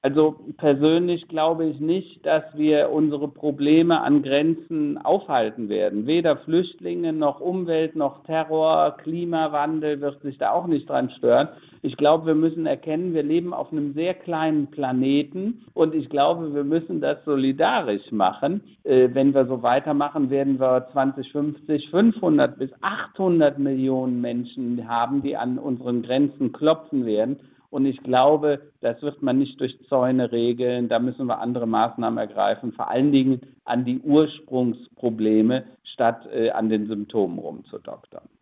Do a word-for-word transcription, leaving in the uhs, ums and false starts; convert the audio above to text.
Also persönlich glaube ich nicht, dass wir unsere Probleme an Grenzen aufhalten werden. Weder Flüchtlinge noch Umwelt noch Terror, Klimawandel wird sich da auch nicht dran stören. Ich glaube, wir müssen erkennen, wir leben auf einem sehr kleinen Planeten und ich glaube, wir müssen das solidarisch machen. Äh, wenn wir so weitermachen, werden wir zwanzig fünfzig fünfhundert bis achthundert Millionen Menschen haben, die an unseren Grenzen klopfen werden. Und ich glaube, das wird man nicht durch Zäune regeln. Da müssen wir andere Maßnahmen ergreifen, vor allen Dingen an die Ursprungsprobleme, statt äh, an den Symptomen rumzudoktern.